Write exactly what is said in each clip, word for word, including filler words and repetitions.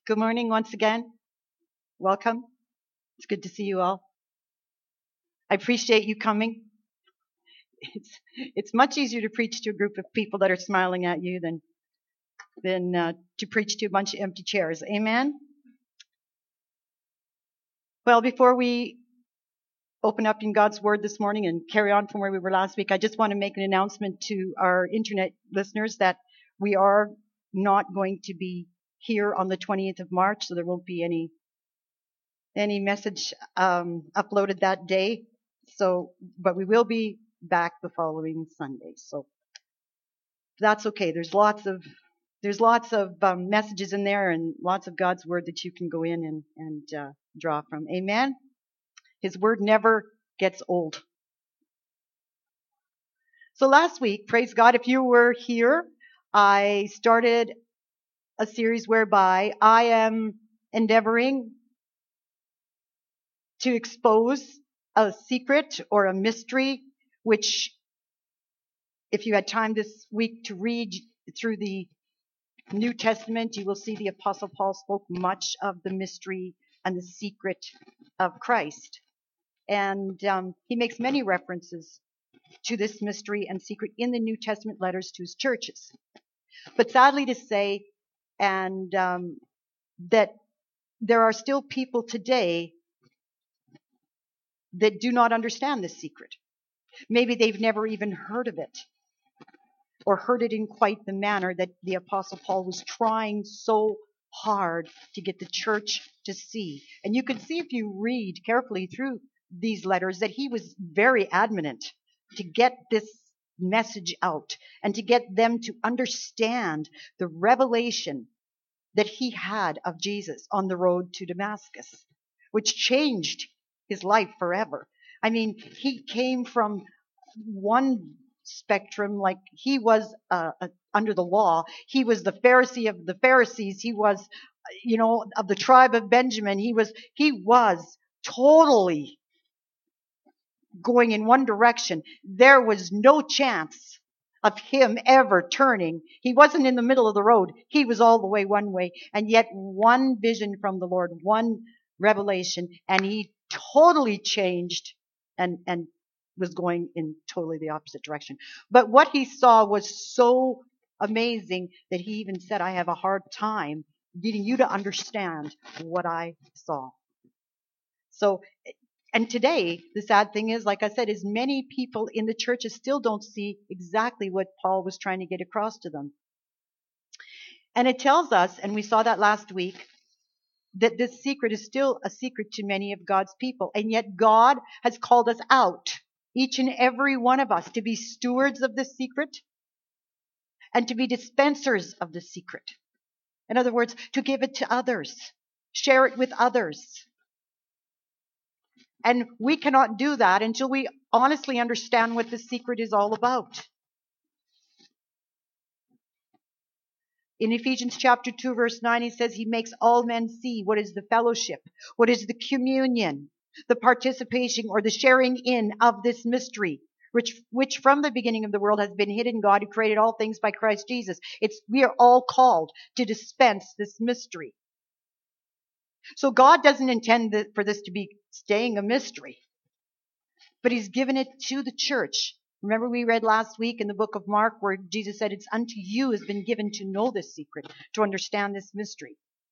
Good morning once again. Welcome. It's good to see you all. I appreciate you coming. It's it's much easier to preach to a group of people that are smiling at you than than uh, to preach to a bunch of empty chairs. Amen. Well, before we open up in God's Word this morning and carry on from where we were last week, I just want to make an announcement to our internet listeners that we are not going to be here on the twentieth of March, so there won't be any any message um, uploaded that day. So, but we will be back the following Sunday. So that's okay. There's lots of there's lots of um, messages in there and lots of God's Word that you can go in and and uh, draw from. Amen. His Word never gets old. So last week, praise God, if you were here, I started a series whereby I am endeavoring to expose a secret or a mystery, which if you had time this week to read through the New Testament, you will see the Apostle Paul spoke much of the mystery and the secret of Christ. And um, he makes many references to this mystery and secret in the New Testament letters to his churches. But sadly to say, and um, that there are still people today that do not understand this secret. Maybe they've never even heard of it, or heard it in quite the manner that the Apostle Paul was trying so hard to get the church to see. And you can see if you read carefully through these letters that he was very adamant to get this message out and to get them to understand the revelation that he had of Jesus on the road to Damascus, which changed his life forever. I mean, he came from one spectrum, like he was uh, uh, under the law. He was the Pharisee of the Pharisees. He was, you know, of the tribe of Benjamin. He was, he was totally going in one direction. There was no chance of him ever turning. He wasn't in the middle of the road. He was all the way one way. And yet one vision from the Lord, one revelation, and he totally changed and, and was going in totally the opposite direction. But what he saw was so amazing that he even said, I have a hard time getting you to understand what I saw. So, and today, the sad thing is, like I said, is many people in the churches still don't see exactly what Paul was trying to get across to them. And it tells us, and we saw that last week, that this secret is still a secret to many of God's people. And yet God has called us out, each and every one of us, to be stewards of the secret and to be dispensers of the secret. In other words, to give it to others, share it with others. And we cannot do that until we honestly understand what the secret is all about. In Ephesians chapter two, verse nine, he says he makes all men see what is the fellowship, what is the communion, the participation or the sharing in of this mystery, which, which from the beginning of the world has been hidden in God who created all things by Christ Jesus. It's, we are all called to dispense this mystery. So God doesn't intend that, for this to be staying a mystery, but he's given it to the church. Remember we read last week in the book of Mark where Jesus said, it's unto you has been given to know this secret, to understand this mystery.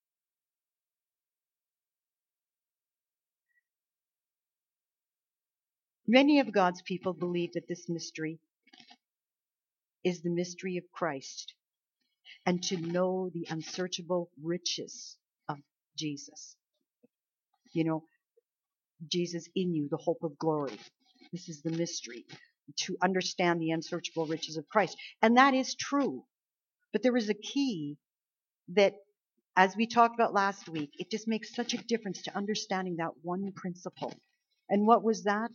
Many of God's people believe that this mystery is the mystery of Christ and to know the unsearchable riches of Jesus. You know, Jesus in you, the hope of glory. This is the mystery, to understand the unsearchable riches of Christ. And that is true. But there is a key that, as we talked about last week, it just makes such a difference to understanding that one principle. And what was that?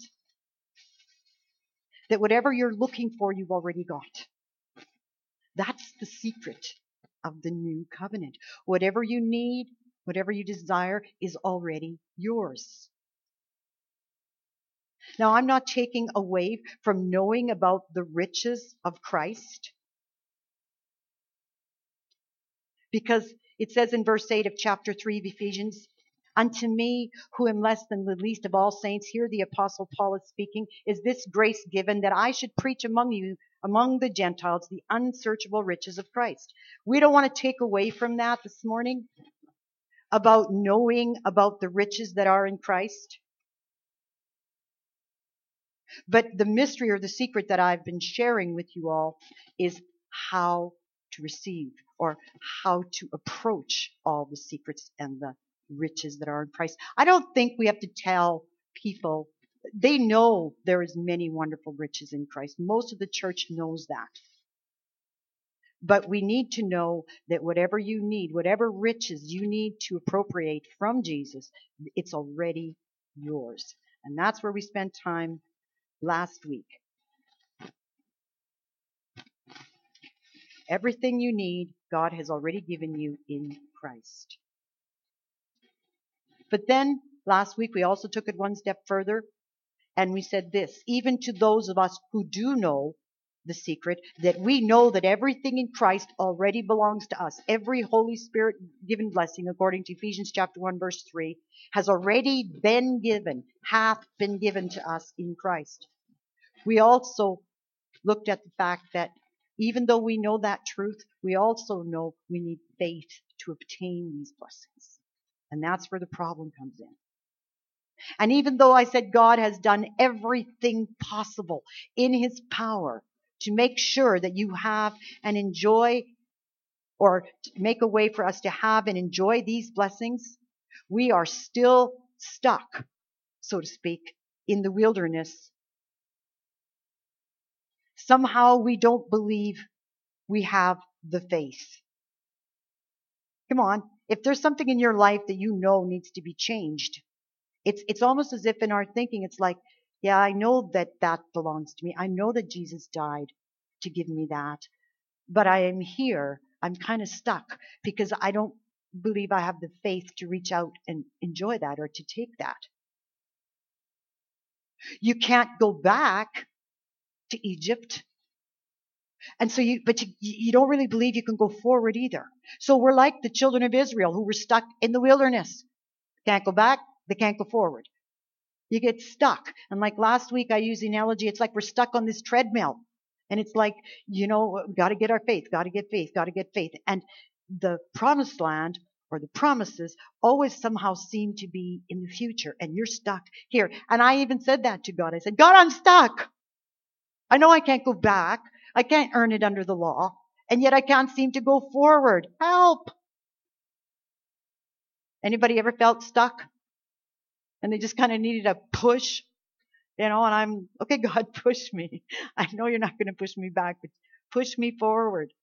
That whatever you're looking for, you've already got. That's the secret of the new covenant. Whatever you need, whatever you desire is already yours. Now, I'm not taking away from knowing about the riches of Christ, because It says in verse eight of chapter three of Ephesians, unto me, who am less than the least of all saints, here the Apostle Paul is speaking, is this grace given that I should preach among you, among the Gentiles, the unsearchable riches of Christ. We don't want to take away from that this morning about knowing about the riches that are in Christ. But the mystery or the secret that I've been sharing with you all is how to receive or how to approach all the secrets and the riches that are in Christ. I don't think we have to tell people. They know there is many wonderful riches in Christ. Most of the church knows that. But we need to know that whatever you need, whatever riches you need to appropriate from Jesus, it's already yours. And that's where we spent time last week. Everything you need, God has already given you in Christ. But then last week we also took it one step further and we said this, even to those of us who do know the secret, that we know that everything in Christ already belongs to us. Every Holy Spirit given blessing, according to Ephesians chapter one, verse three, has already been given, hath been given to us in Christ. We also looked at the fact that even though we know that truth, we also know we need faith to obtain these blessings. And that's where the problem comes in. And even though I said God has done everything possible in his power to make sure that you have and enjoy, or make a way for us to have and enjoy these blessings, we are still stuck, so to speak, in the wilderness. Somehow we don't believe we have the faith. Come on. If there's something in your life that you know needs to be changed, it's it's almost as if in our thinking it's like, yeah, I know that that belongs to me. I know that Jesus died to give me that. But I am here. I'm kind of stuck because I don't believe I have the faith to reach out and enjoy that or to take that. You can't go back to Egypt. And so you, but you, you don't really believe you can go forward either. So we're like the children of Israel who were stuck in the wilderness. Can't go back. They can't go forward. You get stuck. And like last week, I used the analogy, it's like we're stuck on this treadmill. And it's like, you know, got to get our faith, got to get faith, got to get faith. And the promised land or the promises always somehow seem to be in the future. And you're stuck here. And I even said that to God. I said, God, I'm stuck. I know I can't go back. I can't earn it under the law. And yet I can't seem to go forward. Help. Anybody ever felt stuck? And they just kind of needed a push, you know, and I'm, okay, God, push me. I know you're not going to push me back, but push me forward.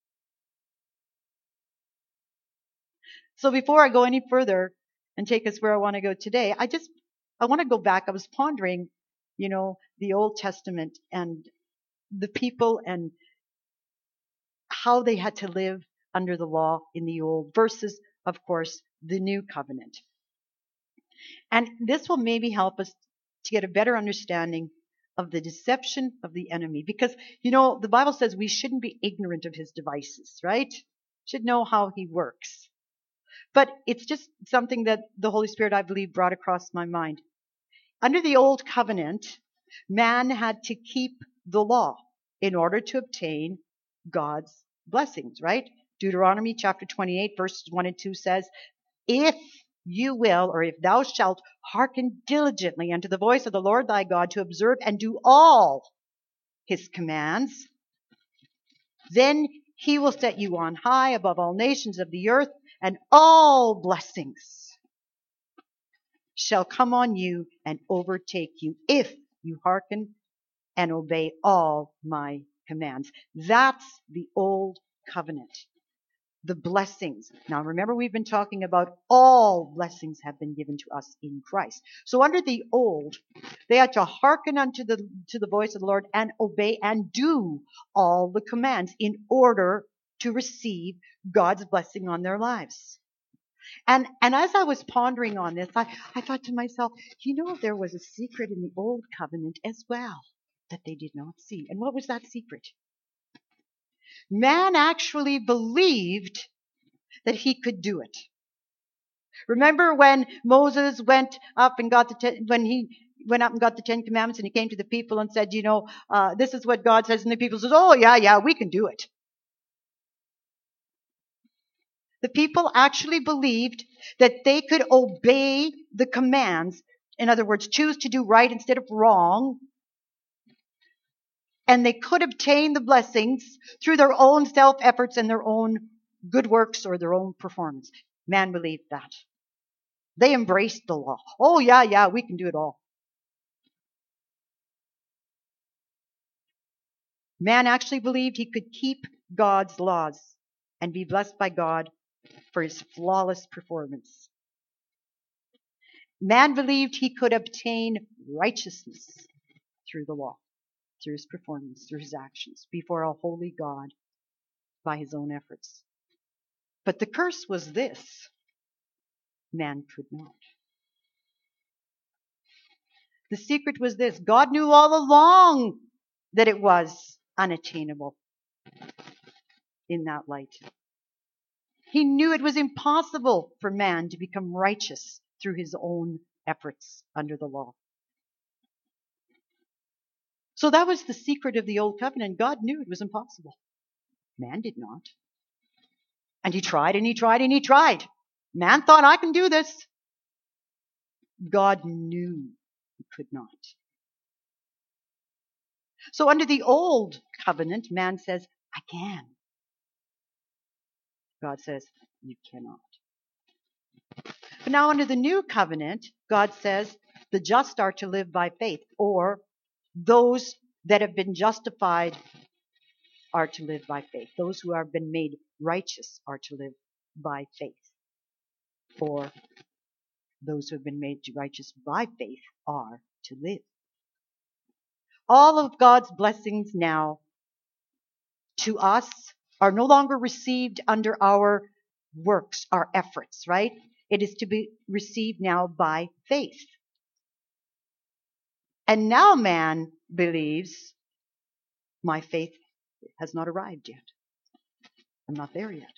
So before I go any further and take us where I want to go today, I just, I want to go back. I was pondering, you know, the Old Testament and the people and how they had to live under the law in the old versus, of course, the new covenant. And this will maybe help us to get a better understanding of the deception of the enemy. Because, you know, the Bible says we shouldn't be ignorant of his devices, right? Should know how he works. But it's just something that the Holy Spirit, I believe, brought across my mind. Under the old covenant, man had to keep the law in order to obtain God's blessings, right? Deuteronomy chapter twenty-eight, verses one and two says, if you will, or if thou shalt hearken diligently unto the voice of the Lord thy God to observe and do all his commands, then he will set you on high above all nations of the earth, and all blessings shall come on you and overtake you if you hearken and obey all my commands. That's the old covenant. The blessings. Now remember, we've been talking about all blessings have been given to us in Christ. So under the old, they had to hearken unto the to the voice of the Lord and obey and do all the commands in order to receive God's blessing on their lives. And and as I was pondering on this, I, I thought to myself, you know, there was a secret in the old covenant as well that they did not see. And what was that secret? Man actually believed that he could do it. Remember when Moses went up and got the ten, when he went up and got the Ten Commandments, and he came to the people and said, you know, uh, this is what God says, and the people says, oh yeah, yeah, we can do it. The people actually believed that they could obey the commands. In other words, choose to do right instead of wrong. And they could obtain the blessings through their own self-efforts and their own good works or their own performance. Man believed that. They embraced the law. Oh, yeah, yeah, we can do it all. Man actually believed he could keep God's laws and be blessed by God for his flawless performance. Man believed he could obtain righteousness through the law, through his performance, through his actions, before a holy God by his own efforts. But the curse was this: man could not. The secret was this: God knew all along that it was unattainable in that light. He knew it was impossible for man to become righteous through his own efforts under the law. So that was the secret of the old covenant. God knew it was impossible. Man did not. And he tried and he tried and he tried. Man thought, I can do this. God knew he could not. So under the old covenant, man says, I can. God says, you cannot. But now under the new covenant, God says the just are to live by faith, or those that have been justified are to live by faith. Those who have been made righteous are to live by faith. Or those who have been made righteous by faith are to live. All of God's blessings now to us are no longer received under our works, our efforts, right? It is to be received now by faith. And now man believes, my faith has not arrived yet. I'm not there yet.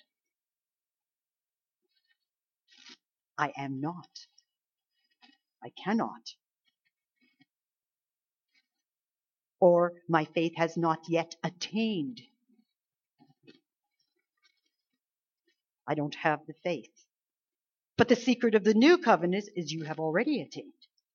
I am not. I cannot. Or my faith has not yet attained. I don't have the faith. But the secret of the new covenant is you have already attained.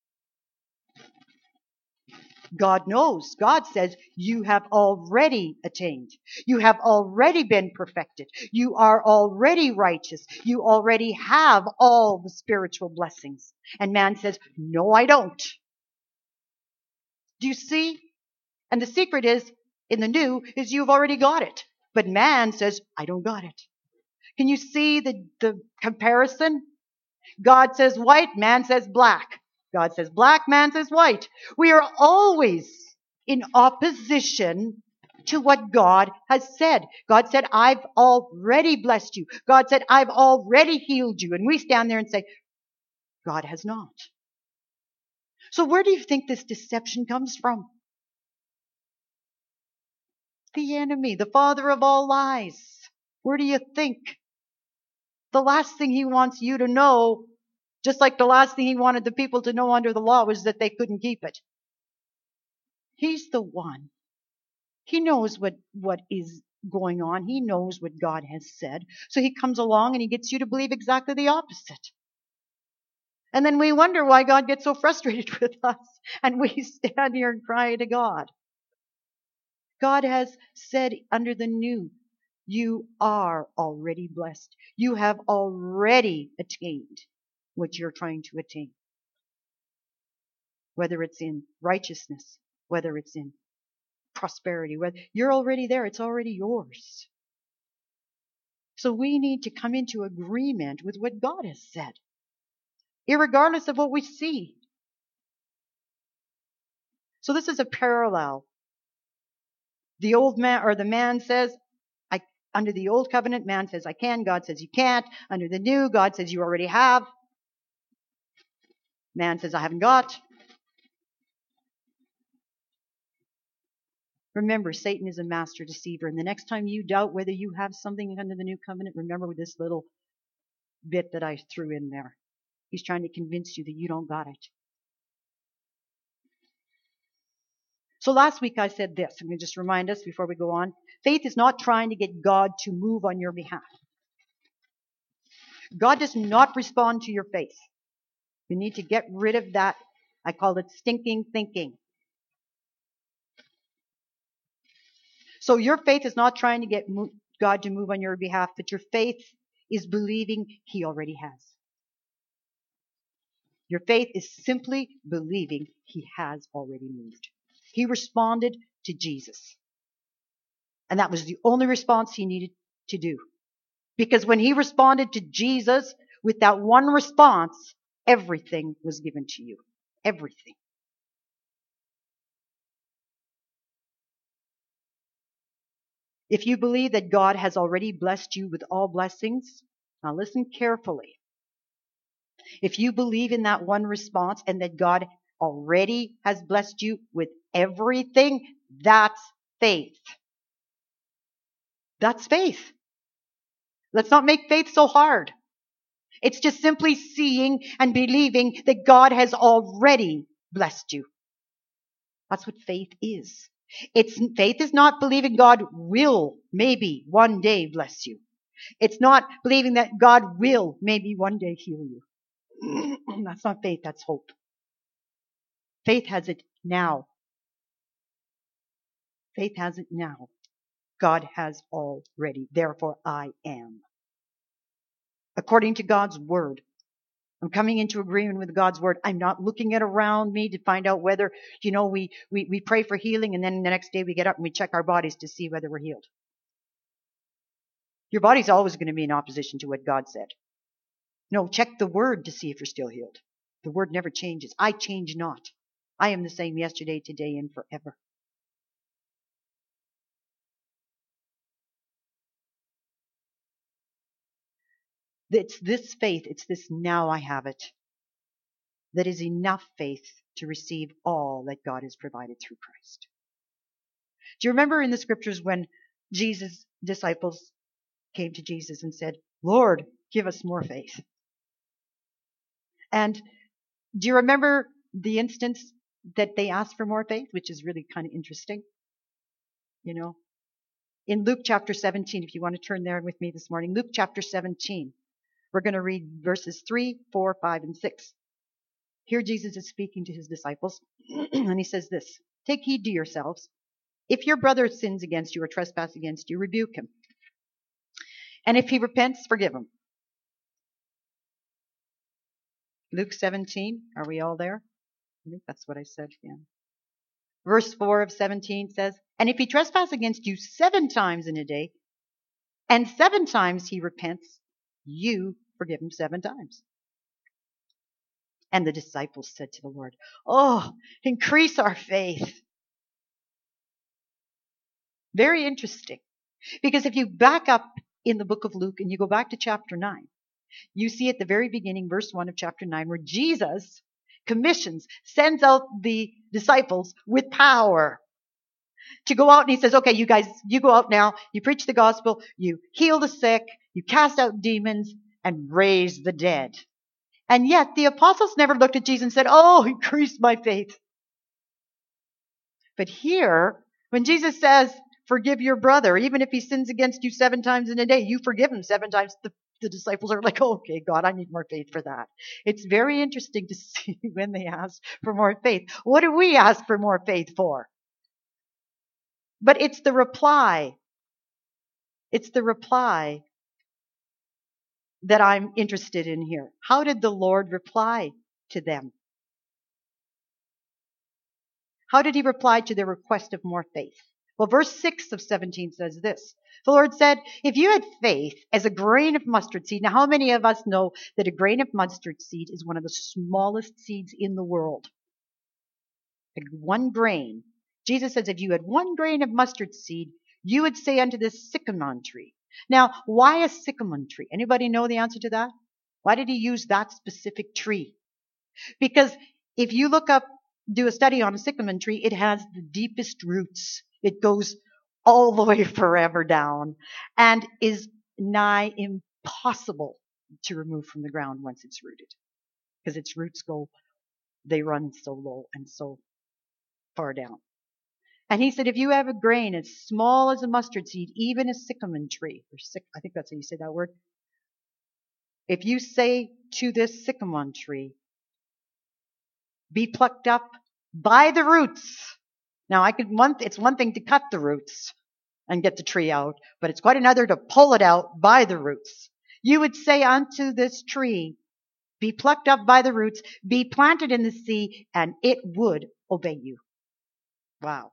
God knows. God says you have already attained. You have already been perfected. You are already righteous. You already have all the spiritual blessings. And man says, no, I don't. Do you see? And the secret is, in the new, is you've already got it. But man says, I don't got it. Can you see the, the comparison? God says white, man says black. God says black, man says white. We are always in opposition to what God has said. God said, I've already blessed you. God said, I've already healed you. And we stand there and say, God has not. So where do you think this deception comes from? The enemy, the father of all lies. Where do you think? The last thing he wants you to know, just like the last thing he wanted the people to know under the law, was that they couldn't keep it. He's the one. He knows what, what is going on. He knows what God has said. So he comes along and he gets you to believe exactly the opposite. And then we wonder why God gets so frustrated with us. And we stand here and cry to God. God has said under the new, you are already blessed. You have already attained what you're trying to attain. Whether it's in righteousness, whether it's in prosperity, whether you're already there, it's already yours. So we need to come into agreement with what God has said, irregardless of what we see. So this is a parallel. The old man, or the man says, I, under the old covenant, man says, I can. God says, you can't. Under the new, God says, you already have. Man says, I haven't got. Remember, Satan is a master deceiver. And the next time you doubt whether you have something under the new covenant, remember this little bit that I threw in there. He's trying to convince you that you don't got it. So last week I said this. I'm going to just remind us before we go on. Faith is not trying to get God to move on your behalf. God does not respond to your faith. You need to get rid of that. I call it stinking thinking. So your faith is not trying to get God to move on your behalf, but your faith is believing He already has. Your faith is simply believing He has already moved. He responded to Jesus. And that was the only response He needed to do. Because when He responded to Jesus with that one response, everything was given to you. Everything. If you believe that God has already blessed you with all blessings, now listen carefully. If you believe in that one response and that God already has blessed you with everything, that's faith. That's faith. Let's not make faith so hard. It's just simply seeing and believing that God has already blessed you. That's what faith is. It's faith is not believing God will maybe one day bless you. It's not believing that God will maybe one day heal you. That's not faith, that's hope. Faith has it now. Faith has it now. God has already. Therefore, I am. According to God's word. I'm coming into agreement with God's word. I'm not looking at around me to find out whether, you know, we, we, we pray for healing and then the next day we get up and we check our bodies to see whether we're healed. Your body's always going to be in opposition to what God said. No, check the word to see if you're still healed. The word never changes. I change not. I am the same yesterday, today, and forever. It's this faith, it's this now I have it, that is enough faith to receive all that God has provided through Christ. Do you remember in the scriptures when Jesus' disciples came to Jesus and said, Lord, give us more faith? And do you remember the instance that they asked for more faith, which is really kind of interesting? You know, in Luke chapter seventeen, if you want to turn there with me this morning, Luke chapter seventeen, we're going to read verses three, four, five, and six. Here Jesus is speaking to his disciples, and he says this, take heed to yourselves. If your brother sins against you or trespass against you, rebuke him. And if he repents, forgive him. Luke seventeen, are we all there? I think that's what I said, yeah. Verse four of seventeen says, and if he trespass against you seven times in a day, and seven times he repents, you forgive him seven times. And the disciples said to the Lord, oh, increase our faith. Very interesting. Because if you back up in the book of Luke and you go back to chapter nine, you see at the very beginning, verse one of chapter nine, where Jesus commissions, sends out the disciples with power to go out, and he says, okay, you guys, you go out now, you preach the gospel, you heal the sick, you cast out demons, and raise the dead. And yet the apostles never looked at Jesus and said, oh, increase my faith. But here, when Jesus says, forgive your brother, even if he sins against you seven times in a day, you forgive him seven times. The, the disciples are like, oh, okay, God, I need more faith for that. It's very interesting to see when they ask for more faith. What do we ask for more faith for? But it's the reply. It's the reply that I'm interested in here. How did the Lord reply to them? How did he reply to their request of more faith? Well, verse six of seventeen says this. The Lord said, if you had faith as a grain of mustard seed. Now, how many of us know that a grain of mustard seed is one of the smallest seeds in the world? Like one grain. Jesus says, if you had one grain of mustard seed, you would say unto this sycamore tree. Now, why a sycamore tree? Anybody know the answer to that? Why did he use that specific tree? Because if you look up, do a study on a sycamore tree, it has the deepest roots. It goes all the way forever down and is nigh impossible to remove from the ground once it's rooted, because its roots go, they run so low and so far down. And he said, if you have a grain as small as a mustard seed, even a sycamore tree, or syc- I think that's how you say that word. If you say to this sycamore tree, be plucked up by the roots. Now, I could one. It's one thing to cut the roots and get the tree out, but it's quite another to pull it out by the roots. You would say unto this tree, be plucked up by the roots, be planted in the sea, and it would obey you. Wow.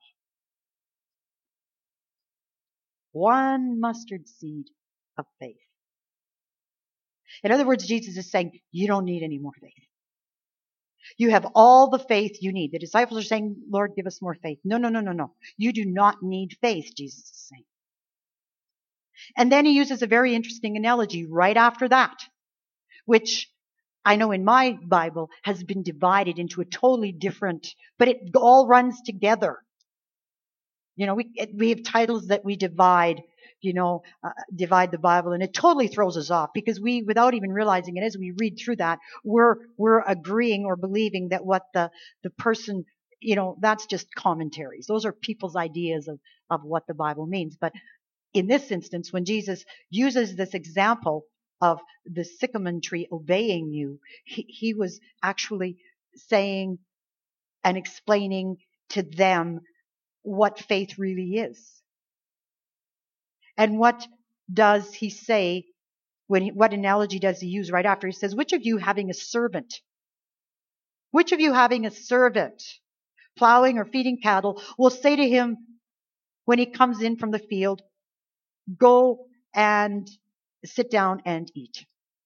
One mustard seed of faith. In other words, Jesus is saying, you don't need any more faith. You have all the faith you need. The disciples are saying, Lord, give us more faith. No, no, no, no, no. You do not need faith, Jesus is saying. And then he uses a very interesting analogy right after that, which I know in my Bible has been divided into a totally different, but it all runs together. You know, we we have titles that we divide, you know, uh, divide the Bible, and it totally throws us off because we, without even realizing it, as we read through that, we're we're agreeing or believing that what the the person, you know, that's just commentaries. Those are people's ideas of of what the Bible means. But in this instance, when Jesus uses this example of the sycamore tree obeying you, he, he was actually saying and explaining to them what faith really is. And what does he say when he, what analogy does he use right after? He says, which of you having a servant, which of you having a servant plowing or feeding cattle will say to him when he comes in from the field, go and sit down and eat?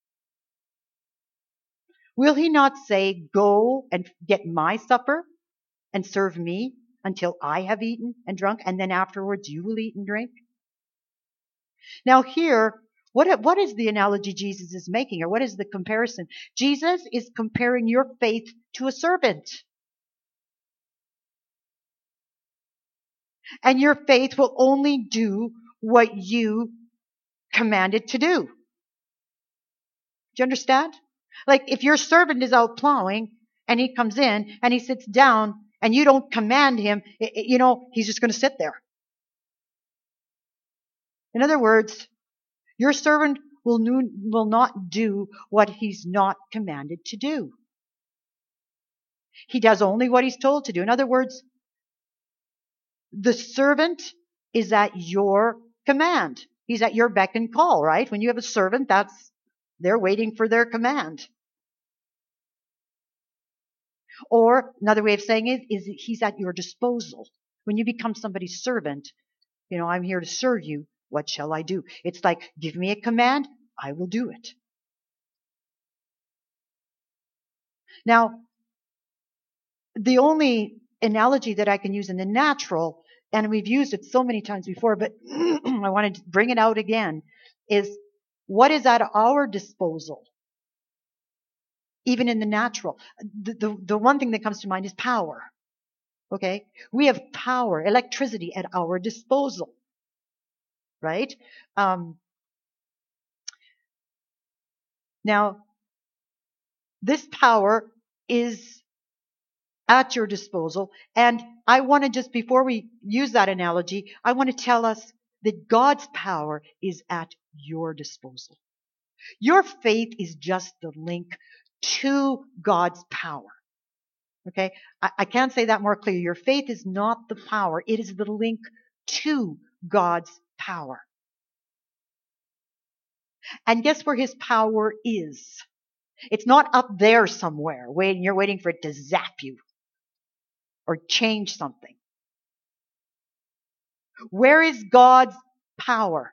Will he not say, go and get my supper and serve me until I have eaten and drunk, and then afterwards you will eat and drink? Now here, what, what is the analogy Jesus is making, or what is the comparison? Jesus is comparing your faith to a servant. And your faith will only do what you command it to do. Do you understand? Like if your servant is out plowing and he comes in and he sits down and you don't command him, you know, he's just going to sit there. In other words, your servant will, will not do what he's not commanded to do. He does only what he's told to do. In other words, the servant is at your command. He's at your beck and call, right? When you have a servant, that's, they're waiting for their command. Or another way of saying it is he's at your disposal. When you become somebody's servant, you know, I'm here to serve you. What shall I do? It's like, give me a command, I will do it. Now, the only analogy that I can use in the natural, and we've used it so many times before, but I want to bring it out again, is what is at our disposal, even in the natural. The, the, the one thing that comes to mind is power. Okay? We have power, electricity at our disposal. Right? Um, now, this power is at your disposal. And I want to just, before we use that analogy, I want to tell us that God's power is at your disposal. Your faith is just the link to God's power. Okay? I, I can't say that more clearly. Your faith is not the power. It is the link to God's power. And guess where his power is? It's not up there somewhere, waiting, you're waiting for it to zap you or change something. Where is God's power?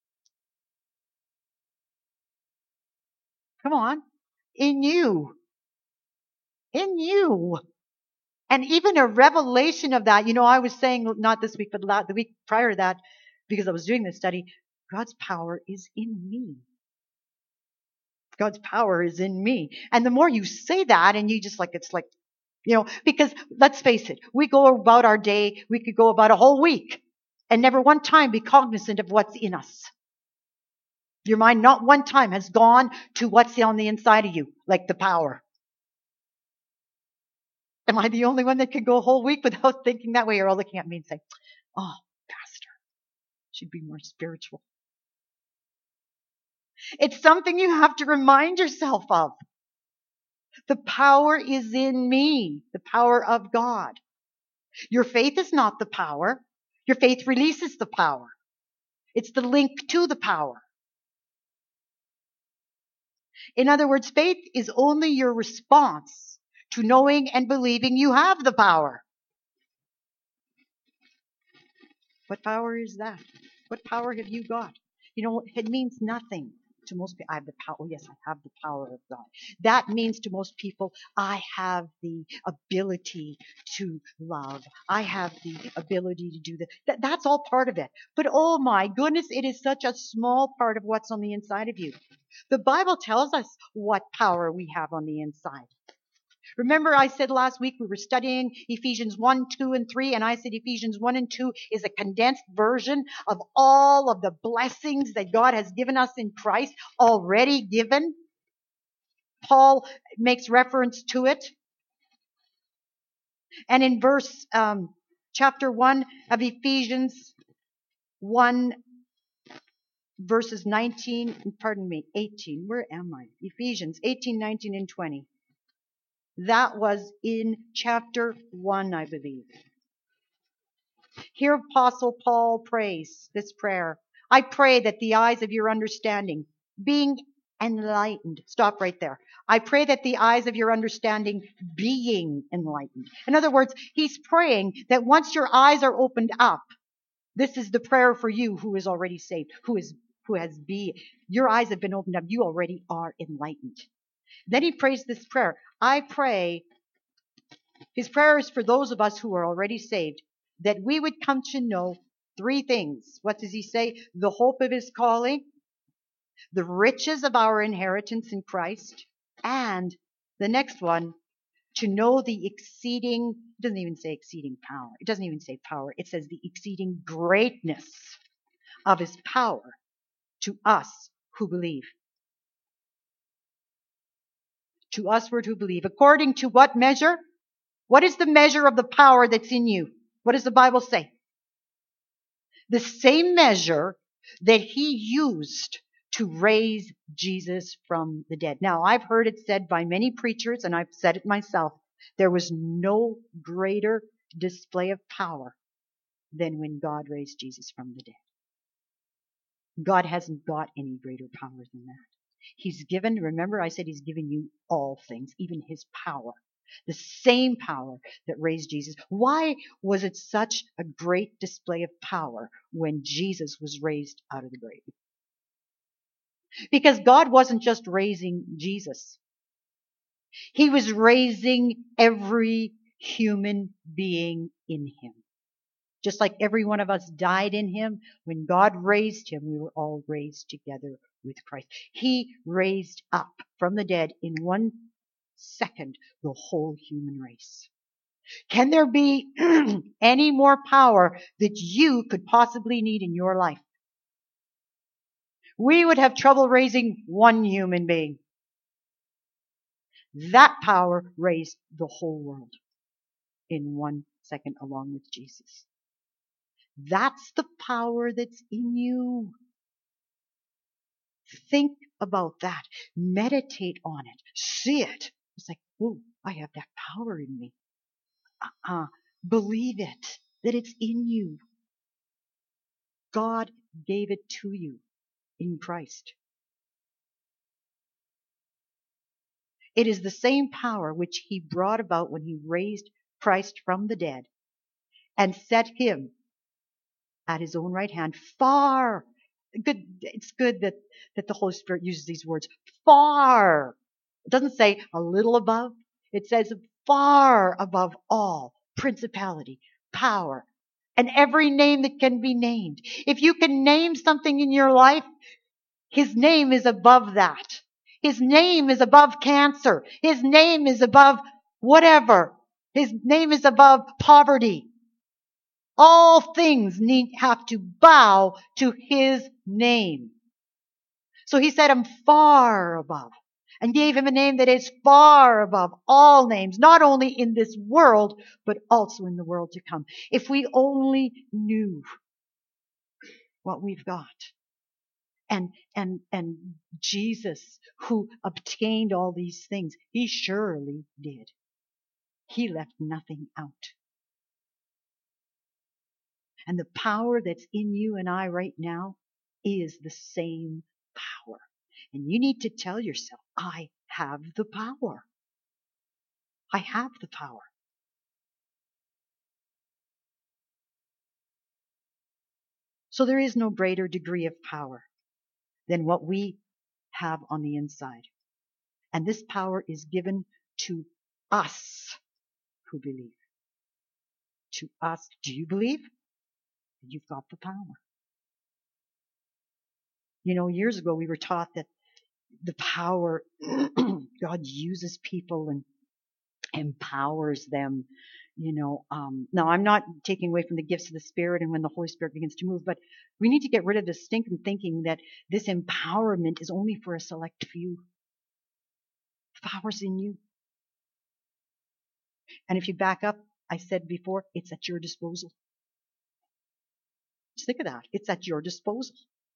Come on. In you. In you. And even a revelation of that, you know, I was saying, not this week, but the week prior to that, because I was doing this study, God's power is in me. God's power is in me. And the more you say that, and you just like, it's like You know, because let's face it, we go about our day, we could go about a whole week and never one time be cognizant of what's in us. Your mind not one time has gone to what's on the inside of you, like the power. Am I the only one that could go a whole week without thinking that way? Or all looking at me and saying, oh, Pastor, she'd be more spiritual. It's something you have to remind yourself of. The power is in me, the power of God. Your faith is not the power. Your faith releases the power. It's the link to the power. In other words, faith is only your response to knowing and believing you have the power. What power is that? What power have you got? You know, it means nothing to most people. I have the power. Oh, yes, I have the power of God. That means to most people, I have the ability to love. I have the ability to do that. Th- that's all part of it. But oh my goodness, it is such a small part of what's on the inside of you. The Bible tells us what power we have on the inside. Remember I said last week we were studying Ephesians one, two, and three, and I said Ephesians one and two is a condensed version of all of the blessings that God has given us in Christ, already given. Paul makes reference to it. And in verse, um, chapter one of Ephesians one, verses nineteen, pardon me, eighteen, where am I? Ephesians eighteen, nineteen, and twenty. That was in chapter one, I believe. Here Apostle Paul prays this prayer. I pray that the eyes of your understanding, being enlightened. Stop right there. I pray that the eyes of your understanding being enlightened. In other words, he's praying that once your eyes are opened up, this is the prayer for you who is already saved, who is who has be. Your eyes have been opened up. You already are enlightened. Then he prays this prayer. I pray, his prayer is for those of us who are already saved, that we would come to know three things. What does he say? The hope of his calling, the riches of our inheritance in Christ, and the next one, to know the exceeding, it doesn't even say exceeding power. It doesn't even say power. It says the exceeding greatness of his power to us who believe. To us were to believe. According to what measure? What is the measure of the power that's in you? What does the Bible say? The same measure that he used to raise Jesus from the dead. Now, I've heard it said by many preachers, and I've said it myself, there was no greater display of power than when God raised Jesus from the dead. God hasn't got any greater power than that. He's given, remember I said he's given you all things, even his power. The same power that raised Jesus. Why was it such a great display of power when Jesus was raised out of the grave? Because God wasn't just raising Jesus. He was raising every human being in him. Just like every one of us died in him, when God raised him, we were all raised together with Christ. He raised up from the dead in one second the whole human race. Can there be any more power that you could possibly need in your life? We would have trouble raising one human being. That power raised the whole world in one second along with Jesus. That's the power that's in you. Think about that. Meditate on it. See it. It's like, oh, I have that power in me. Uh-uh. Believe it, that it's in you. God gave it to you in Christ. It is the same power which he brought about when he raised Christ from the dead and set him at his own right hand, far. Good. It's good that, that the Holy Spirit uses these words, far. It doesn't say a little above. It says far above all principality, power, and every name that can be named. If you can name something in your life, his name is above that. His name is above cancer. His name is above whatever. His name is above poverty. All things need have to bow to his name. So he set him far above and gave him a name that is far above all names, not only in this world, but also in the world to come. If we only knew what we've got. And, and, and Jesus, who obtained all these things, he surely did. He left nothing out. And the power that's in you and I right now is the same power. And you need to tell yourself, I have the power. I have the power. So there is no greater degree of power than what we have on the inside. And this power is given to us who believe. To us. Do you believe? You've got the power. You know, years ago we were taught that the power, God uses people and empowers them, you know. Um, now, I'm not taking away from the gifts of the Spirit and when the Holy Spirit begins to move, but we need to get rid of this stinking thinking that this empowerment is only for a select few. The power's in you. And if you back up, I said before, it's at your disposal. Just think of that. It's at your disposal.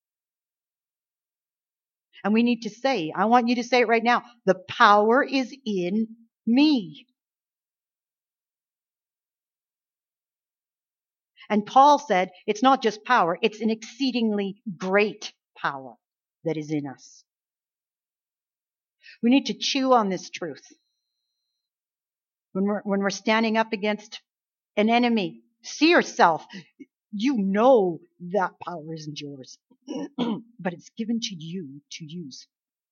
And we need to say, I want you to say it right now, the power is in me. And Paul said, it's not just power, it's an exceedingly great power that is in us. We need to chew on this truth. When we're, when we're standing up against an enemy, see yourself. You know that power isn't yours, but it's given to you to use.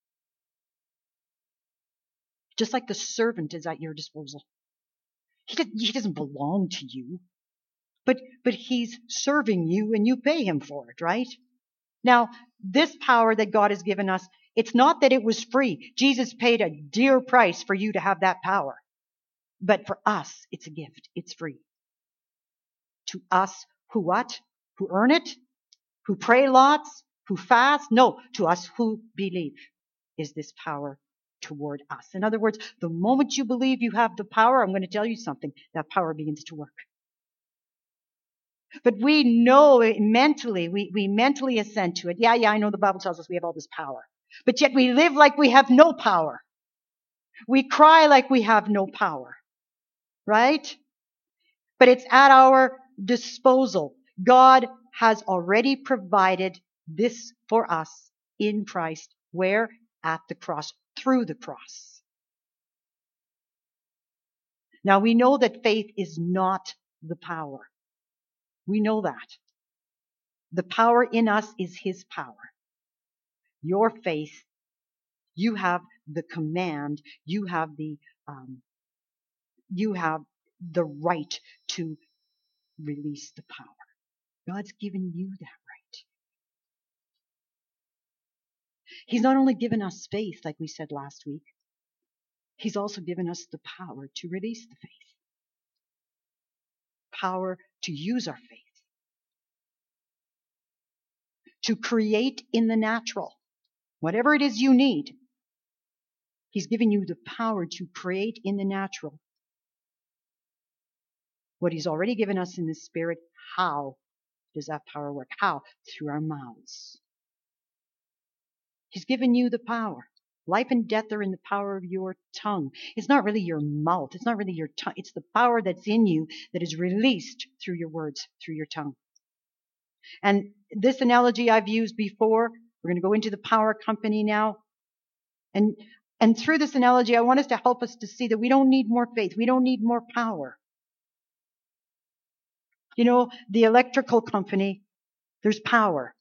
Just like the servant is at your disposal. He, does, he doesn't belong to you, but, but he's serving you and you pay him for it, right? Now, this power that God has given us, it's not that it was free. Jesus paid a dear price for you to have that power. But for us, it's a gift. It's free. To us who what? Who earn it? Who pray lots? Who fast? No, to us who believe is this power toward us. In other words, the moment you believe you have the power, I'm going to tell you something, that power begins to work. But we know it mentally, we, we mentally assent to it. Yeah, yeah, I know the Bible tells us we have all this power. But yet we live like we have no power. We cry like we have no power. Right? But it's at our disposal. God has already provided this for us in Christ. Where? At the cross. Through the cross. Now we know that faith is not the power. We know that. The power in us is his power. Your faith, you have the command, you have the, um, you have the right to release the power. God's given you that right. He's not only given us faith, like we said last week, he's also given us the power to release the faith. Power to use our faith. To create in the natural. Whatever it is you need, he's given you the power to create in the natural. What he's already given us in the Spirit, how does that power work? How? Through our mouths. He's given you the power. Life and death are in the power of your tongue. It's not really your mouth. It's not really your tongue. It's the power that's in you that is released through your words, through your tongue. And this analogy I've used before, we're going to go into the power company now. And, and through this analogy, I want us to help us to see that we don't need more faith. We don't need more power. You know, the electrical company, there's power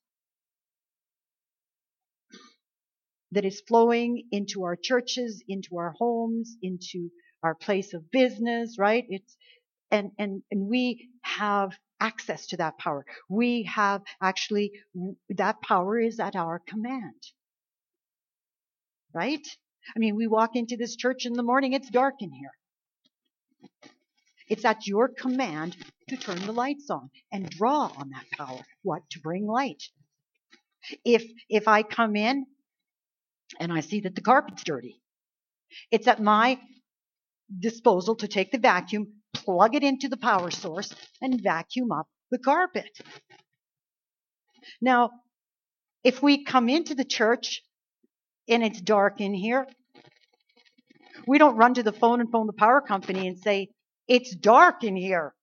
that is flowing into our churches, into our homes, into our place of business, right? It's, and, and, and we have access to that power. We have actually, that power is at our command. Right? I mean, we walk into this church in the morning, it's dark in here. It's at your command to turn the lights on and draw on that power. What? To bring light. If if I come in and I see that the carpet's dirty, it's at my disposal to take the vacuum, plug it into the power source, and vacuum up the carpet. Now, if we come into the church and it's dark in here, we don't run to the phone and phone the power company and say, it's dark in here.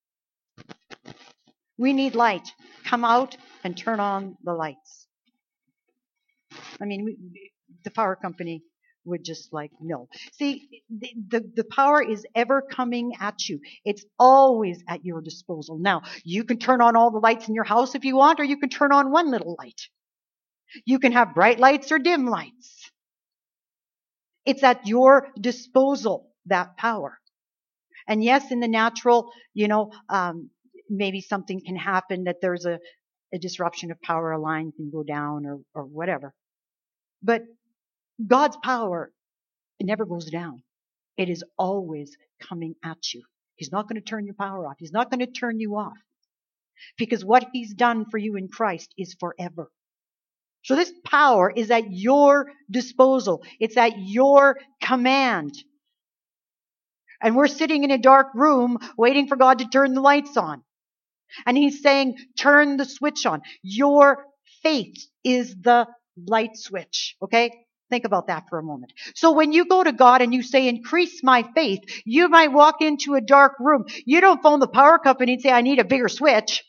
We need light. Come out and turn on the lights. I mean, we, the power company would just like, no. See, the, the, the power is ever coming at you. It's always at your disposal. Now, you can turn on all the lights in your house if you want, or you can turn on one little light. You can have bright lights or dim lights. It's at your disposal, that power. And yes, in the natural, you know, um, maybe something can happen that there's a, a disruption of power, a line can go down or, or whatever. But God's power, it never goes down. It is always coming at you. He's not going to turn your power off. He's not going to turn you off. Because what He's done for you in Christ is forever. So this power is at your disposal. It's at your command. And we're sitting in a dark room waiting for God to turn the lights on. And He's saying, turn the switch on. Your faith is the light switch. Okay? Think about that for a moment. So when you go to God and you say, increase my faith, you might walk into a dark room. You don't phone the power company and say, I need a bigger switch.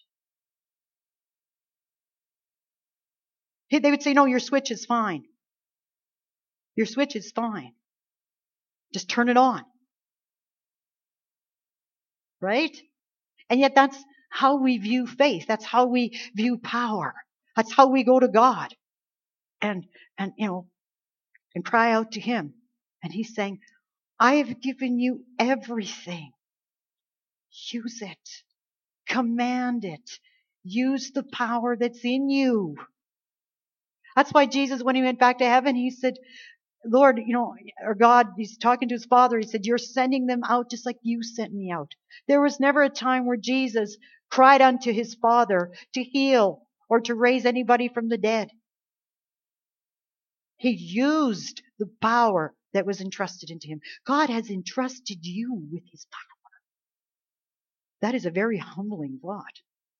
They would say, no, your switch is fine. Your switch is fine. Just turn it on. Right? And yet that's how we view faith. That's how we view power. That's how we go to God. And, and, you know, and cry out to Him. And He's saying, I have given you everything. Use it. Command it. Use the power that's in you. That's why Jesus, when He went back to heaven, He said, Lord, you know, or God, He's talking to His Father. He said, you're sending them out just like you sent me out. There was never a time where Jesus cried unto His Father to heal or to raise anybody from the dead. He used the power that was entrusted into Him. God has entrusted you with His power. That is a very humbling thought.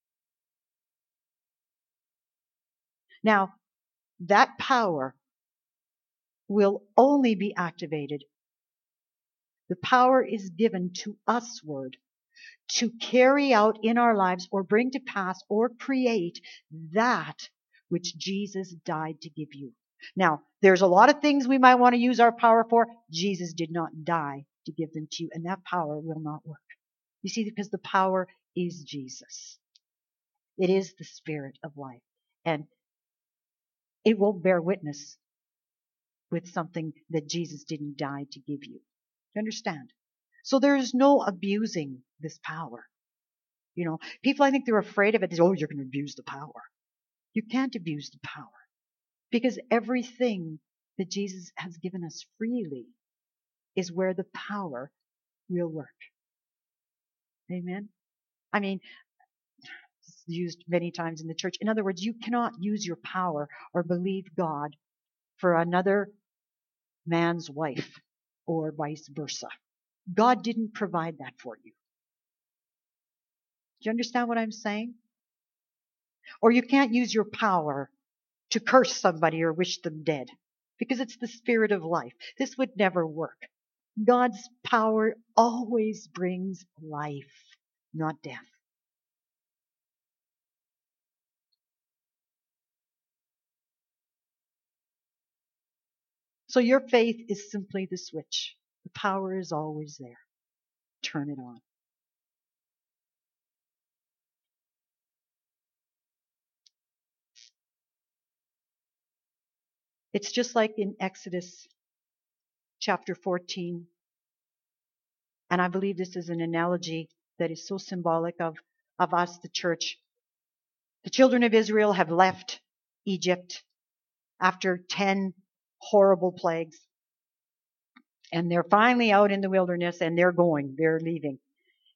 Now, that power will only be activated. The power is given to us, word, to carry out in our lives or bring to pass or create that which Jesus died to give you. Now, there's a lot of things we might want to use our power for. Jesus did not die to give them to you, and that power will not work. You see, because the power is Jesus. It is the Spirit of life. And it will bear witness with something that Jesus didn't die to give you. Do you understand? So there is no abusing this power. You know, people, I think they're afraid of it. They say, oh, you're going to abuse the power. You can't abuse the power. Because everything that Jesus has given us freely is where the power will work. Amen? I mean, it's used many times in the church. In other words, you cannot use your power or believe God for another man's wife or vice versa. God didn't provide that for you. Do you understand what I'm saying? Or you can't use your power to curse somebody or wish them dead, because it's the Spirit of life. This would never work. God's power always brings life, not death. So your faith is simply the switch. The power is always there. Turn it on. It's just like in Exodus chapter fourteen. And I believe this is an analogy that is so symbolic of, of us, the church. The children of Israel have left Egypt after ten horrible plagues. And they're finally out in the wilderness and they're going, they're leaving.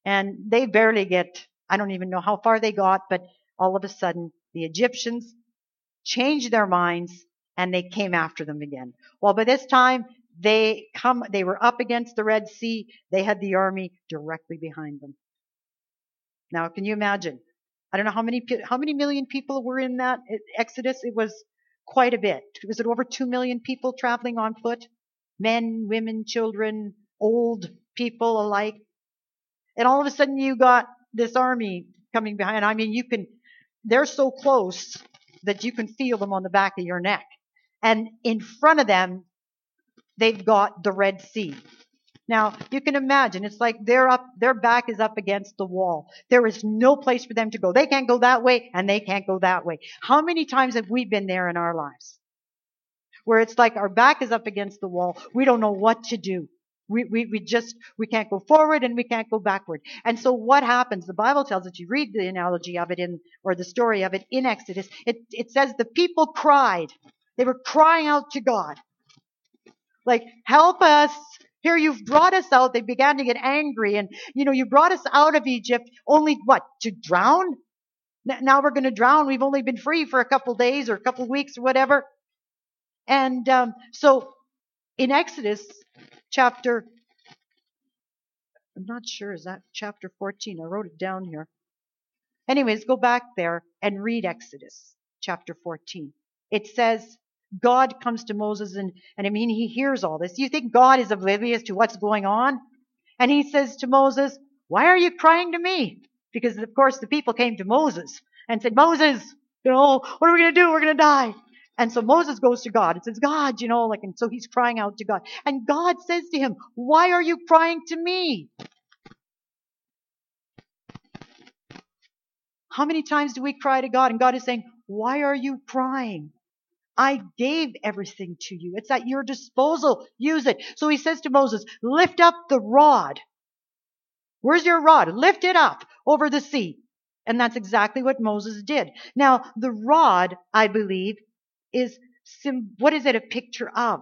And they barely get, I don't even know how far they got, but all of a sudden the Egyptians changed their minds and they came after them again. Well, by this time they come, they were up against the Red Sea. They had the army directly behind them. Now, can you imagine? I don't know how many how many million people were in that Exodus. It was quite a bit. Was it over two million people traveling on foot? Men, women, children, old people alike. And all of a sudden you got this army coming behind. I mean, you can, they're so close that you can feel them on the back of your neck. And in front of them, they've got the Red Sea. Now, you can imagine, it's like they're up, their back is up against the wall. There is no place for them to go. They can't go that way and they can't go that way. How many times have we been there in our lives? Where it's like our back is up against the wall. We don't know what to do. We, we, we just, we can't go forward and we can't go backward. And so what happens? The Bible tells us, you read the analogy of it in, or the story of it in Exodus, it, it says the people cried. They were crying out to God. Like, help us. Here you've brought us out. They began to get angry. And, you know, you brought us out of Egypt only, what, to drown? Now we're going to drown. We've only been free for a couple days or a couple weeks or whatever. And um, so in Exodus chapter, I'm not sure, is that chapter fourteen? I wrote it down here. Anyways, go back there and read Exodus chapter fourteen. It says, God comes to Moses and, and I mean, he hears all this. You think God is oblivious to what's going on? And he says to Moses, why are you crying to me? Because, of course, the people came to Moses and said, Moses, you know, what are we going to do? We're going to die. And so Moses goes to God and says, God, you know, like, and so he's crying out to God. And God says to him, why are you crying to me? How many times do we cry to God? And God is saying, why are you crying? I gave everything to you. It's at your disposal. Use it. So he says to Moses, lift up the rod. Where's your rod? Lift it up over the sea. And that's exactly what Moses did. Now, the rod, I believe, is, sim- what is it a picture of?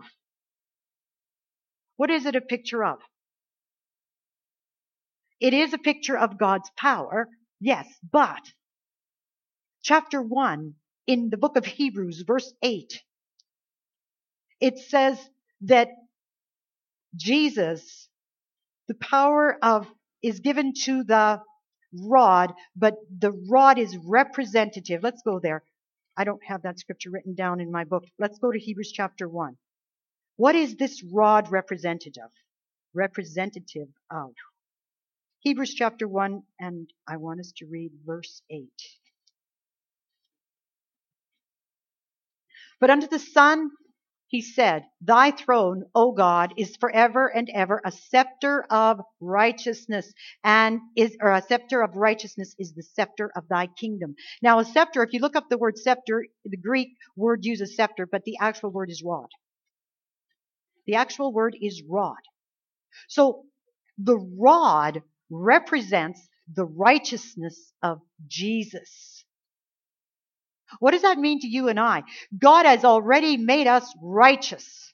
What is it a picture of? It is a picture of God's power, yes, but chapter one in the book of Hebrews, verse eight, it says that Jesus, the power of, is given to the rod, but the rod is representative. Let's go there. I don't have that scripture written down in my book. Let's go to Hebrews chapter one. What is this rod representative? Representative of? Hebrews chapter one, and I want us to read verse eight. But unto the Son he said, thy throne, O God, is forever and ever. A scepter of righteousness and is, or a scepter of righteousness is the scepter of thy kingdom. Now a scepter, if you look up the word scepter, the Greek word uses scepter, but the actual word is rod. The actual word is rod. So the rod represents the righteousness of Jesus. What does that mean to you and I? God has already made us righteous.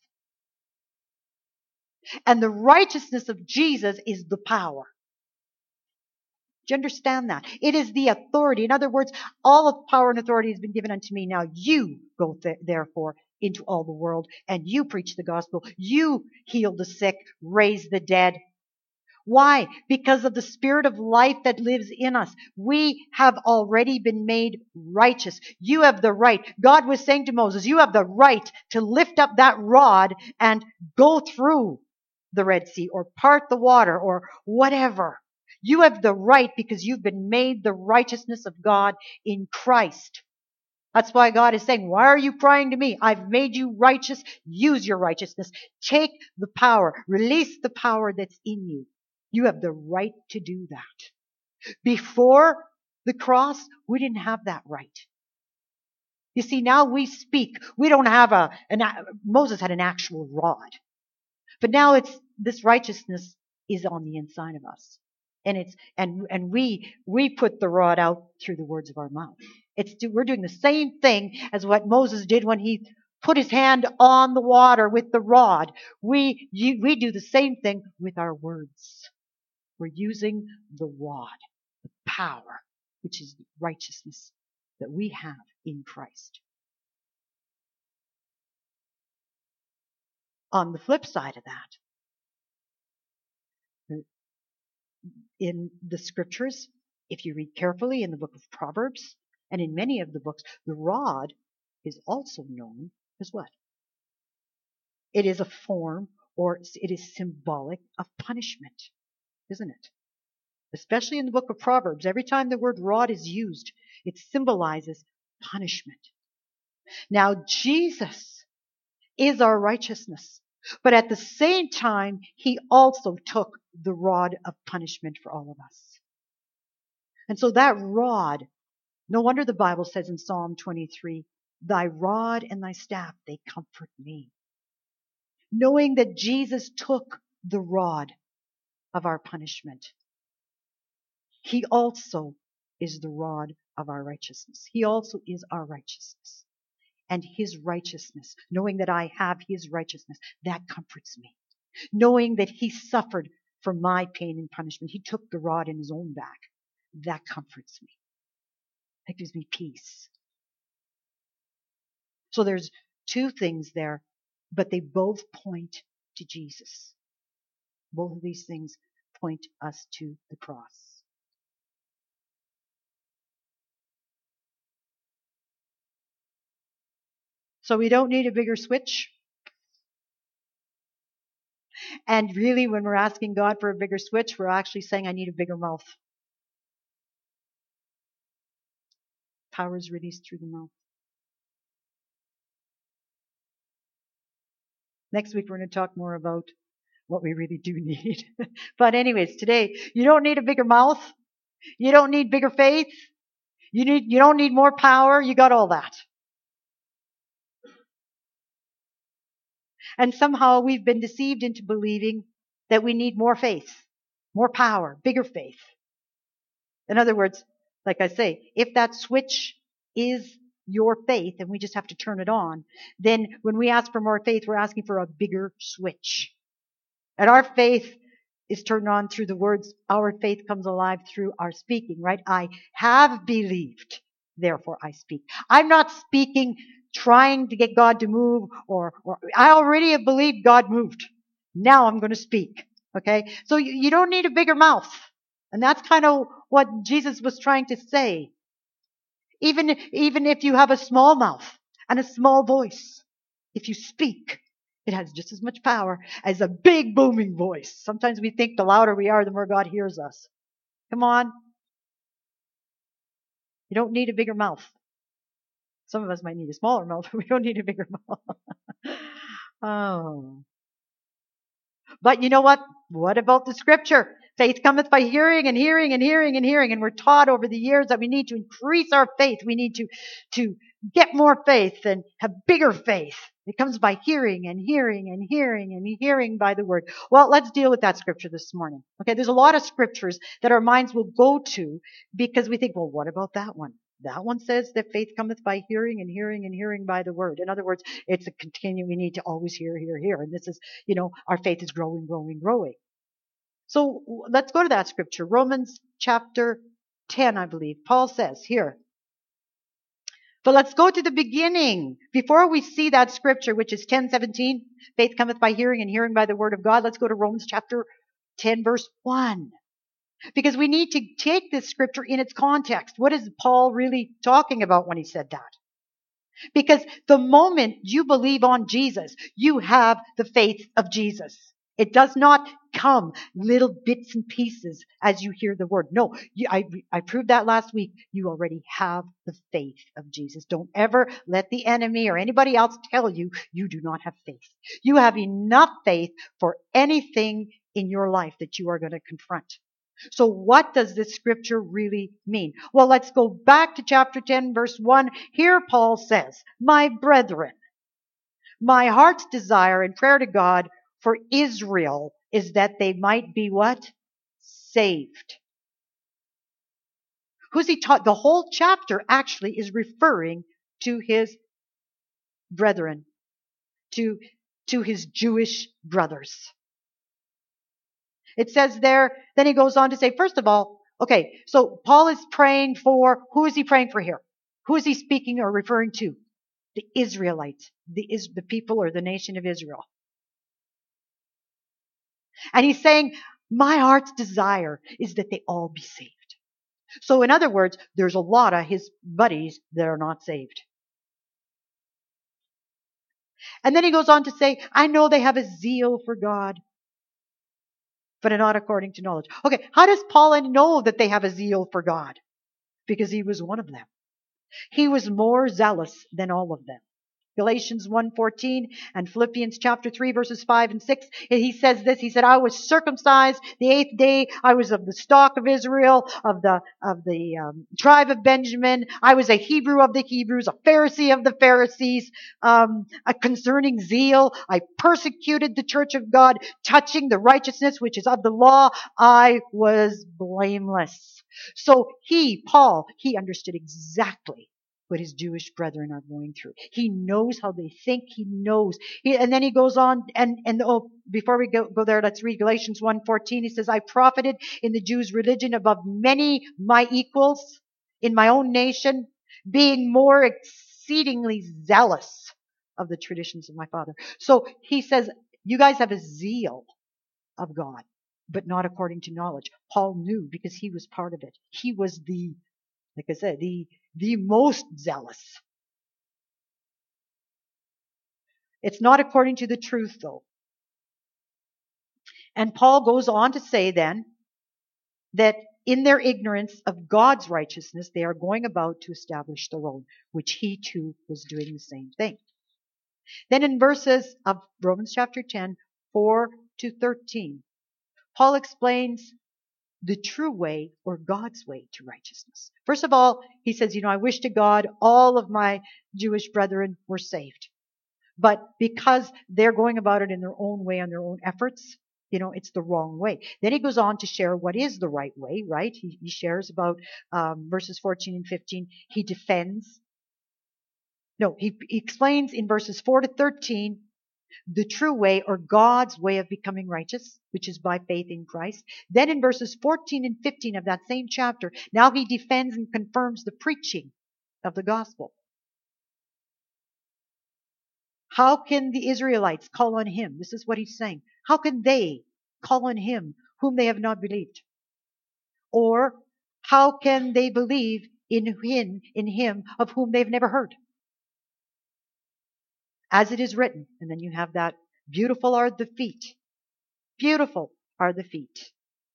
And the righteousness of Jesus is the power. Do you understand that? It is the authority. In other words, all of power and authority has been given unto me. Now you go th- therefore into all the world and you preach the gospel. You heal the sick, raise the dead. Why? Because of the spirit of life that lives in us. We have already been made righteous. You have the right. God was saying to Moses, you have the right to lift up that rod and go through the Red Sea or part the water or whatever. You have the right because you've been made the righteousness of God in Christ. That's why God is saying, why are you crying to me? I've made you righteous. Use your righteousness. Take the power. Release the power that's in you. You have the right to do that. Before the cross, we didn't have that right. You see, now we speak. We don't have a, an, Moses had an actual rod. But now it's, this righteousness is on the inside of us. And it's, and, and we, we put the rod out through the words of our mouth. It's, we're doing the same thing as what Moses did when he put his hand on the water with the rod. We, you, we do the same thing with our words. We're using the rod, the power, which is the righteousness that we have in Christ. On the flip side of that, in the scriptures, if you read carefully in the book of Proverbs and in many of the books, the rod is also known as what? It is a form, or it is symbolic of punishment, isn't it? Especially in the book of Proverbs, every time the word rod is used, it symbolizes punishment. Now, Jesus is our righteousness, but at the same time, he also took the rod of punishment for all of us. And so that rod, no wonder the Bible says in Psalm twenty-three, thy rod and thy staff, they comfort me. Knowing that Jesus took the rod of our punishment, he also is the rod of our righteousness. He also is our righteousness. And his righteousness, knowing that I have his righteousness, that comforts me. Knowing that he suffered for my pain and punishment, he took the rod in his own back, that comforts me. That gives me peace. So there's two things there, but they both point to Jesus. Both of these things point us to the cross. So we don't need a bigger switch. And really, when we're asking God for a bigger switch, we're actually saying, I need a bigger mouth. Power is released through the mouth. Next week, we're going to talk more about what we really do need. But anyways, today, you don't need a bigger mouth. You don't need bigger faith. You need, you don't need more power. You got all that. And somehow we've been deceived into believing that we need more faith, more power, bigger faith. In other words, like I say, if that switch is your faith and we just have to turn it on, then when we ask for more faith, we're asking for a bigger switch. And our faith is turned on through the words. Our faith comes alive through our speaking, right? I have believed, therefore I speak. I'm not speaking trying to get God to move, or, or I already have believed God moved. Now I'm going to speak. Okay? So you, you don't need a bigger mouth. And that's kind of what Jesus was trying to say. Even, even if you have a small mouth and a small voice, if you speak, it has just as much power as a big booming voice. Sometimes we think the louder we are, the more God hears us. Come on. You don't need a bigger mouth. Some of us might need a smaller mouth, but we don't need a bigger mouth. Oh. But you know what? What about the scripture? Faith cometh by hearing and hearing and hearing and hearing. And we're taught over the years that we need to increase our faith. We need to, to get more faith and have bigger faith. It comes by hearing and hearing and hearing and hearing by the word. Well, let's deal with that scripture this morning. Okay, there's a lot of scriptures that our minds will go to because we think, well, what about that one? That one says that faith cometh by hearing and hearing and hearing by the word. In other words, it's a continuing, we need to always hear, hear, hear. And this is, you know, our faith is growing, growing, growing. So let's go to that scripture. Romans chapter ten, I believe. Paul says here. But let's go to the beginning. Before we see that scripture, which is ten seventeen, faith cometh by hearing and hearing by the word of God. Let's go to Romans chapter ten, verse one. Because we need to take this scripture in its context. What is Paul really talking about when he said that? Because the moment you believe on Jesus, you have the faith of Jesus. It does not come little bits and pieces as you hear the word. No, you, I, I proved that last week. You already have the faith of Jesus. Don't ever let the enemy or anybody else tell you you do not have faith. You have enough faith for anything in your life that you are going to confront. So what does this scripture really mean? Well, let's go back to chapter ten, verse one. Here Paul says, my brethren, my heart's desire and prayer to God for Israel is that they might be what? Saved. Who's he taught? The whole chapter actually is referring to his brethren, to, to his Jewish brothers. It says there, then he goes on to say, first of all, okay, so Paul is praying for, who is he praying for here? Who is he speaking or referring to? The Israelites, the, is, the people or the nation of Israel. And he's saying, my heart's desire is that they all be saved. So in other words, there's a lot of his buddies that are not saved. And then he goes on to say, I know they have a zeal for God, but not according to knowledge. Okay, how does Paul know that they have a zeal for God? Because he was one of them. He was more zealous than all of them. Galatians one fourteen and Philippians chapter three verses five and six. He says this, he said, I was circumcised the eighth day. I was of the stock of Israel, of the, of the um, tribe of Benjamin. I was a Hebrew of the Hebrews, a Pharisee of the Pharisees. Um, a concerning zeal, I persecuted the church of God, touching the righteousness which is of the law. I was blameless. So he, Paul, he understood exactly what his Jewish brethren are going through. He knows how they think. He knows. He, and then he goes on, and, and oh, before we go, go there, let's read Galatians one fourteen. He says, I profited in the Jews' religion above many my equals in my own nation, being more exceedingly zealous of the traditions of my father. So he says, you guys have a zeal of God, but not according to knowledge. Paul knew because he was part of it. He was the, like I said, the the most zealous. It's not according to the truth, though. And Paul goes on to say then that in their ignorance of God's righteousness, they are going about to establish their own, which he too was doing the same thing. Then in verses of Romans chapter ten, four to thirteen, Paul explains the true way or God's way to righteousness. First of all, he says, you know, I wish to God all of my Jewish brethren were saved. But because they're going about it in their own way, on their own efforts, you know, it's the wrong way. Then he goes on to share what is the right way, right? He, he shares about um, verses fourteen and fifteen. He defends. No, he, he explains in verses four to thirteen the true way or God's way of becoming righteous, which is by faith in Christ. Then in verses fourteen and fifteen of that same chapter, now he defends and confirms the preaching of the gospel. How can the Israelites call on him? This is what he's saying. How can they call on him whom they have not believed? Or how can they believe in him, in him of whom they've never heard? As it is written, and then you have that, beautiful are the feet. Beautiful are the feet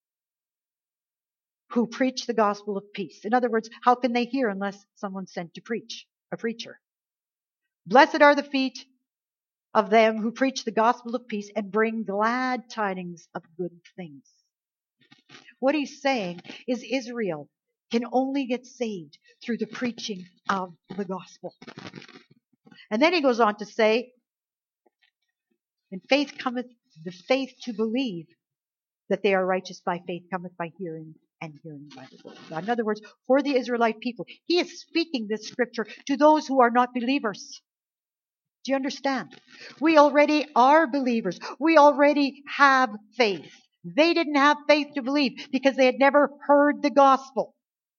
who preach the gospel of peace. In other words, how can they hear unless someone's sent to preach, a preacher? Blessed are the feet of them who preach the gospel of peace and bring glad tidings of good things. What he's saying is Israel can only get saved through the preaching of the gospel. And then he goes on to say, and faith cometh, the faith to believe that they are righteous by faith cometh by hearing, and hearing by the word of God. In other words, for the Israelite people, he is speaking this scripture to those who are not believers. Do you understand? We already are believers. We already have faith. They didn't have faith to believe because they had never heard the gospel.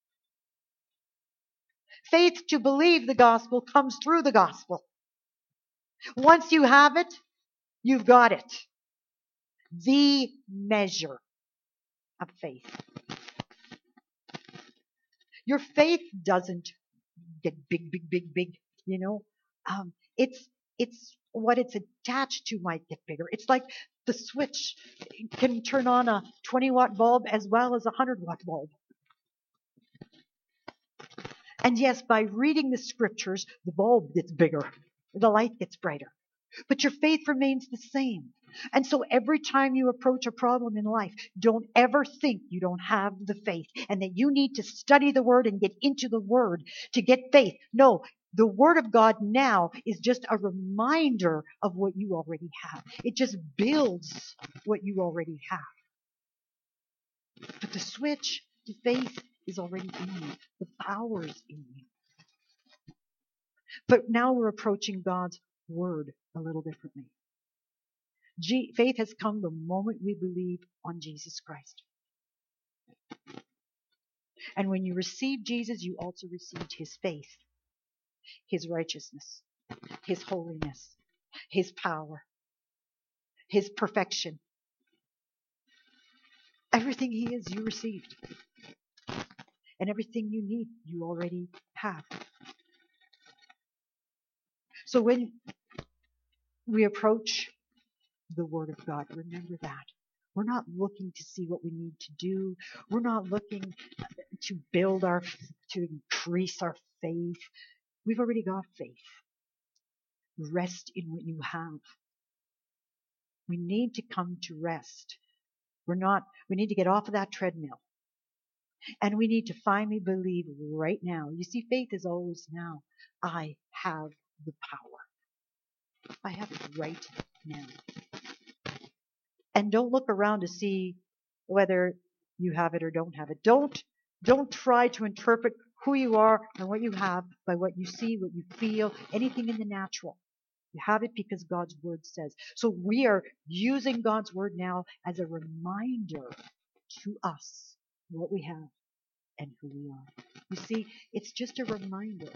Faith to believe the gospel comes through the gospel. Once you have it, you've got it. The measure of faith. Your faith doesn't get big, big, big, big, you know. Um, it's it's what it's attached to might get bigger. It's like the switch can turn on a twenty watt bulb as well as a one hundred watt bulb. And yes, by reading the scriptures, the bulb gets bigger. The light gets brighter. But your faith remains the same. And so every time you approach a problem in life, don't ever think you don't have the faith and that you need to study the Word and get into the Word to get faith. No, the Word of God now is just a reminder of what you already have. It just builds what you already have. But the switch to faith is already in you. The power is in you. But now we're approaching God's Word a little differently. G- faith has come the moment we believe on Jesus Christ. And when you receive Jesus, you also received his faith, his righteousness, his holiness, his power, his perfection. Everything he is, you received. And everything you need, you already have. So when we approach the Word of God, remember that. We're not looking to see what we need to do. We're not looking to build our, to increase our faith. We've already got faith. Rest in what you have. We need to come to rest. We're not, we need to get off of that treadmill. And we need to finally believe right now. You see, faith is always now. I have the power. I have it right now. And don't look around to see whether you have it or don't have it. Don't, don't try to interpret who you are and what you have by what you see, what you feel, anything in the natural. You have it because God's word says. So we are using God's word now as a reminder to us what we have and who we are. You see, it's just a reminder.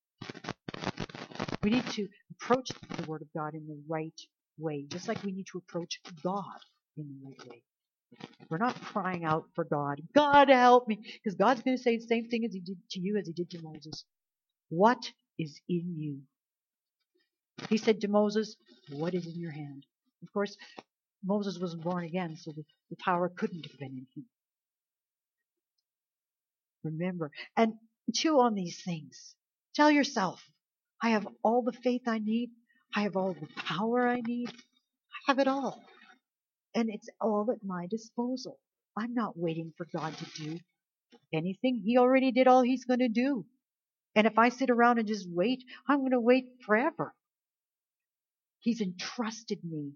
We need to approach the word of God in the right way, just like we need to approach God in the right way. We're not crying out for God. God help me. Because God's going to say the same thing as he did to you as he did to Moses. What is in you? He said to Moses, what is in your hand? Of course, Moses wasn't born again, so the, the power couldn't have been in him. Remember, and chew on these things. Tell yourself, I have all the faith I need. I have all the power I need. I have it all. And it's all at my disposal. I'm not waiting for God to do anything. He already did all he's going to do. And if I sit around and just wait, I'm going to wait forever. He's entrusted me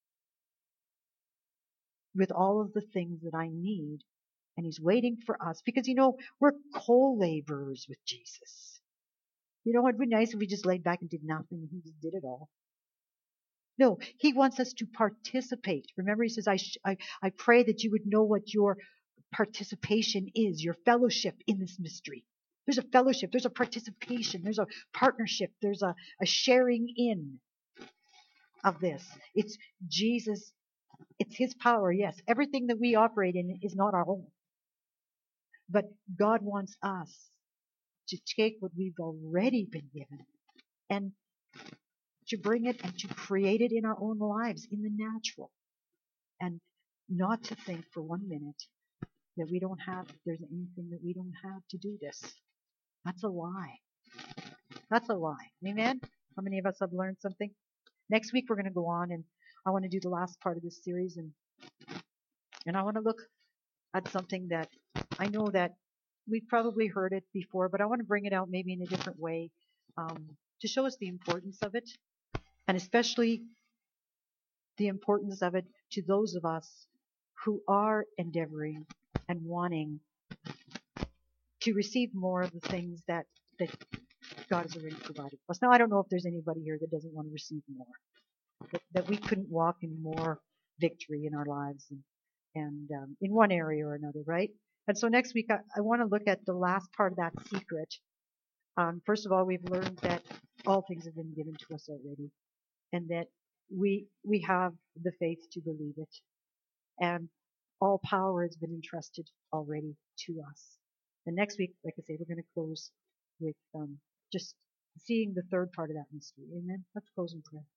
with all of the things that I need. And he's waiting for us because, you know, we're co-laborers with Jesus. You know, it'd be nice if we just laid back and did nothing and he just did it all. No, he wants us to participate. Remember, he says, I, sh- I, I pray that you would know what your participation is, your fellowship in this mystery. There's a fellowship, there's a participation, there's a partnership, there's a, a sharing in of this. It's Jesus, it's his power, yes. Everything that we operate in is not our own. But God wants us to take what we've already been given and to bring it and to create it in our own lives, in the natural. And not to think for one minute that we don't have, there's anything that we don't have to do this. That's a lie. That's a lie. Amen? How many of us have learned something? Next week we're going to go on and I want to do the last part of this series and and I want to look at something that I know that we've probably heard it before, but I want to bring it out maybe in a different way um, to show us the importance of it, and especially the importance of it to those of us who are endeavoring and wanting to receive more of the things that, that God has already provided for us. Now, I don't know if there's anybody here that doesn't want to receive more, that, that we couldn't walk in more victory in our lives and, and um, in one area or another, right? And so next week, I, I want to look at the last part of that secret. Um, first of all, we've learned that all things have been given to us already, and that we we have the faith to believe it, and all power has been entrusted already to us. And next week, like I say, we're going to close with um, just seeing the third part of that mystery. Amen. Let's close in prayer.